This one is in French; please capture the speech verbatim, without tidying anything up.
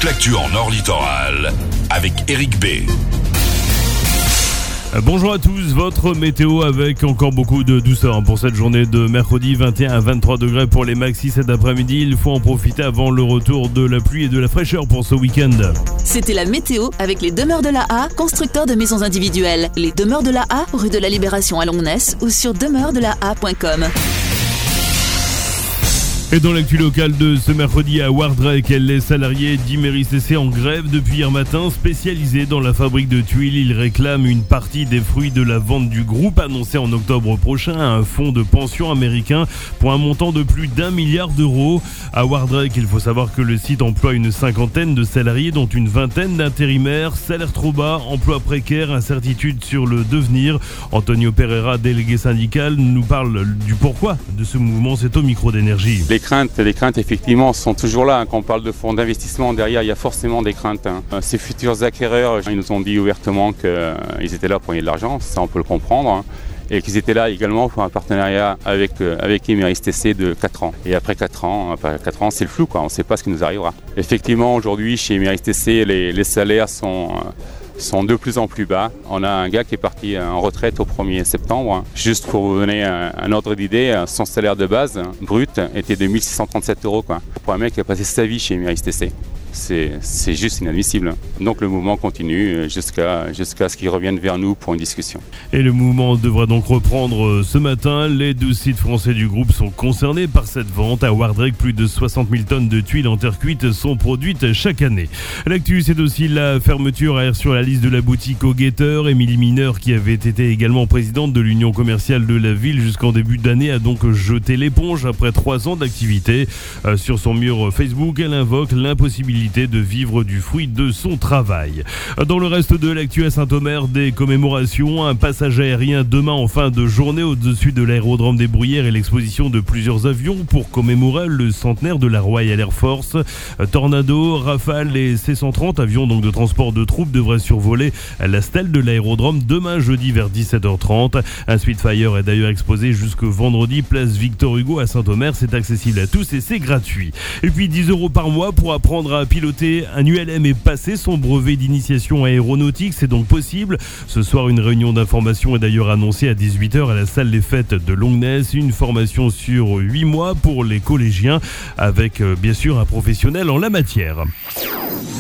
l'actu en Nord Littoral avec Eric B. Bonjour à tous, votre météo avec encore beaucoup de douceur pour cette journée de mercredi, vingt et un à vingt-trois degrés pour les maxis cet après-midi. Il faut en profiter avant le retour de la pluie et de la fraîcheur pour ce week-end. C'était la météo avec les Demeures de la A, constructeurs de maisons individuelles. Les Demeures de la A, rue de la Libération à Longnes ou sur demeure de la a point com. Et dans l'actu locale de ce mercredi à Wardrake, les salariés d'Imerys T C en grève depuis hier matin, spécialisés dans la fabrique de tuiles. Ils réclament une partie des fruits de la vente du groupe annoncé en octobre prochain à un fonds de pension américain pour un montant de plus d'un milliard d'euros. À Wardrake, il faut savoir que le site emploie une cinquantaine de salariés, dont une vingtaine d'intérimaires. Salaire trop bas, emploi précaire, incertitude sur le devenir. Antonio Pereira, délégué syndical, nous parle du pourquoi de ce mouvement. C'est au micro d'Énergie. Les craintes, les craintes effectivement sont toujours là. Quand on parle de fonds d'investissement, derrière il y a forcément des craintes. Ces futurs acquéreurs, ils nous ont dit ouvertement qu'ils étaient là pour gagner de l'argent, ça on peut le comprendre. Et qu'ils étaient là également pour un partenariat avec, avec Imerys T C de quatre ans. Et après quatre ans, après quatre ans c'est le flou, quoi. On ne sait pas ce qui nous arrivera. Effectivement, aujourd'hui chez Imerys T C, les, les salaires sont... sont de plus en plus bas. On a un gars qui est parti en retraite au premier septembre. Juste pour vous donner un, un ordre d'idée, son salaire de base, brut, était de mille six cent trente-sept euros. Quoi. Pour un mec qui a passé sa vie chez Imerys T C. C'est, c'est juste inadmissible. Donc le mouvement continue jusqu'à, jusqu'à ce qu'ils reviennent vers nous pour une discussion. Et le mouvement devra donc reprendre ce matin. Les douze sites français du groupe sont concernés par cette vente. À Wardrake, plus de soixante mille tonnes de tuiles en terre cuite sont produites chaque année. L'actu, c'est aussi la fermeture à sur la liste de la boutique au Guetteur. Émilie Mineur, qui avait été également présidente de l'Union commerciale de la ville jusqu'en début d'année, a donc jeté l'éponge après trois ans d'activité. Euh, sur son mur Facebook, elle invoque l'impossibilité de vivre du fruit de son travail. Dans le reste de l'actu à Saint-Omer, des commémorations, un passage aérien demain en fin de journée au-dessus de l'aérodrome des Bruyères et l'exposition de plusieurs avions pour commémorer le centenaire de la Royal Air Force. Tornado, Rafale et C cent trente, avions donc de transport de troupes, devraient survoler la stèle de l'aérodrome demain jeudi vers dix-sept heures trente. Un Spitfire est d'ailleurs exposé jusqu'au vendredi place Victor Hugo à Saint-Omer. C'est accessible à tous et c'est gratuit. Et puis dix euros par mois pour apprendre à piloter un U L M et passer son brevet d'initiation aéronautique, c'est donc possible. Ce soir, une réunion d'information est d'ailleurs annoncée à dix-huit heures à la salle des fêtes de Longnes. Une formation sur huit mois pour les collégiens avec euh, bien sûr un professionnel en la matière.